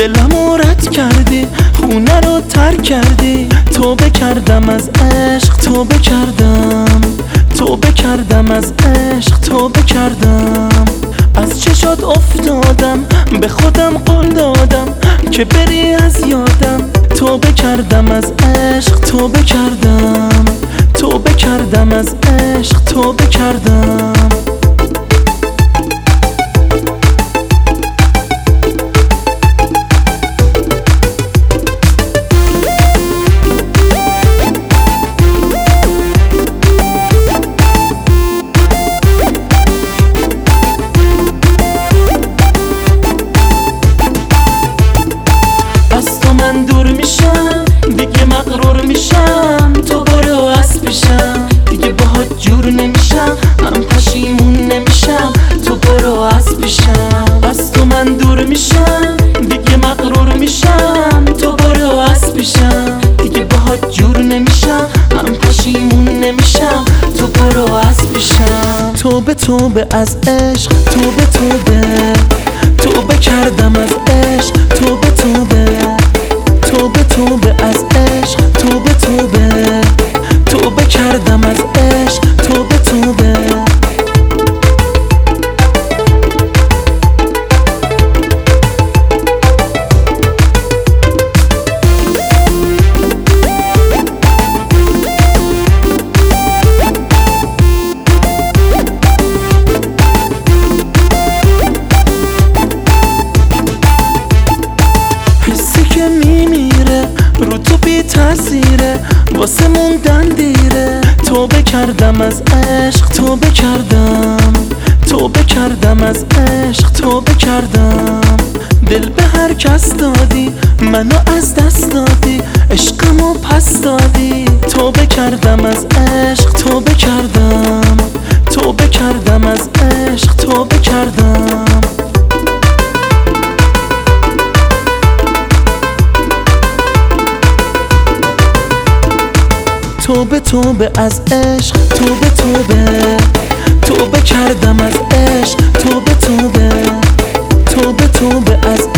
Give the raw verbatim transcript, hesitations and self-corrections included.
دلمو رد کردی، خونه رو ترک کردی. توبه کردم از عشق، توبه کردم، توبه کردم از عشق، توبه کردم. از چشات افتادم، به خودم قول دادم که بری از یادم. توبه کردم از عشق، توبه کردم، توبه کردم از عشق، توبه کردم. من دور میشم، دیگه مغرور میشم. تو برو از پیشم، دیگه باهات جور نمیشم. من پشیمون نمیشم، تو برو از پیشم. از تو من دور میشم، دیگه مغرور میشم. تو برو از پیشم، دیگه باهات جور نمیشم. من پشیمون نمیشم، تو برو از پیشم. توبه توبه از عشق، توبه توبه، توبه کردم از عشق، توبه توبه، توبه توبه از عشق، توبه توبه، توبه کردم از عشق، توبه توبه. حسی که میمیره رو تو بی تاثیره، واسه موندن دیره. توبه کردم از عشق، توبه کردم، توبه کردم از عشق، توبه کردم. دل به هر کس دادی، منو از دست دادی، عشقمو پس دادی. توبه کردم از عشق، توبه کردم، توبه کردم از عشق، توبه کردم. توبه توبه از عشق، توبه توبه، توبه کردم از عشق، توبه توبه، توبه توبه از